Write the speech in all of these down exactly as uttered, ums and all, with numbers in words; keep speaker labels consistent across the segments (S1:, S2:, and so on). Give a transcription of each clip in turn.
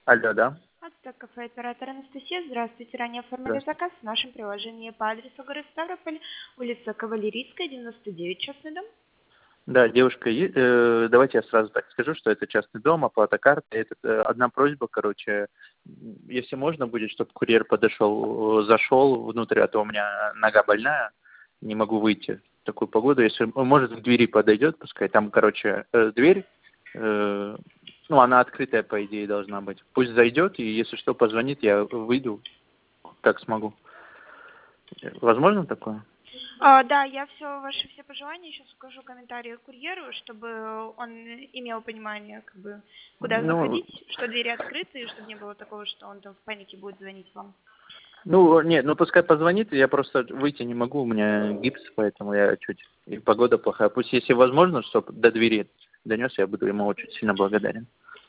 S1: Алло, да?
S2: Ацтек кафе, оператор Анастасия. Здравствуйте. Ранее оформили
S1: Здравствуйте.
S2: заказ в нашем приложении по адресу город Ставрополь, улица Кавалерийская, девяносто девять, частный дом.
S1: Да, девушка, е- э, давайте я сразу так скажу, что это частный дом, оплата карты. Это э, одна просьба, короче, м, если можно будет, чтобы курьер подошел, э, зашел внутрь, а то у меня нога больная, не могу выйти в такую погоду. Если он может к двери подойдет, пускай там, короче, э, дверь, э, ну, она открытая, по идее, должна быть. Пусть зайдет, и если что, позвонит, я выйду, как смогу. Э, Возможно такое?
S2: А, да, я все ваши все пожелания сейчас укажу комментарии курьеру, чтобы он имел понимание, как бы, куда
S1: Ну,
S2: заходить, что двери открыты, и чтобы не было такого, что он там в панике будет звонить вам.
S1: Ну, нет, ну пускай позвонит, я просто выйти не могу, у меня гипс, поэтому я чуть... И погода плохая. Пусть, если возможно, чтобы до двери донес, я буду ему очень сильно благодарен.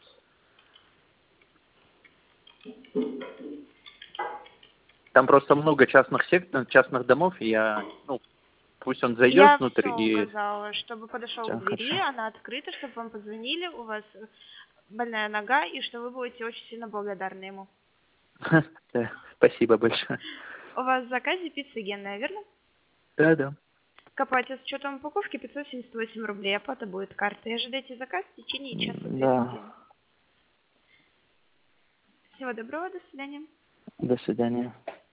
S1: Там просто много частных сект, частных домов, и я, ну, пусть он зайдет
S2: Я
S1: внутрь
S2: все
S1: и...
S2: указала, чтобы подошел к
S1: Всё,
S2: двери,
S1: хорошо.
S2: она открыта, чтобы вам позвонили, у вас больная нога, и что вы будете очень сильно благодарны ему.
S1: Да, спасибо большое.
S2: У вас в заказе пицца генная, верно?
S1: Да, да.
S2: К оплате с учетом упаковки пятьсот семьдесят восемь рублей. Оплата будет картой. Ожидайте заказ в течение часа-две
S1: Да.
S2: суток. Всего доброго, до свидания.
S1: До свидания.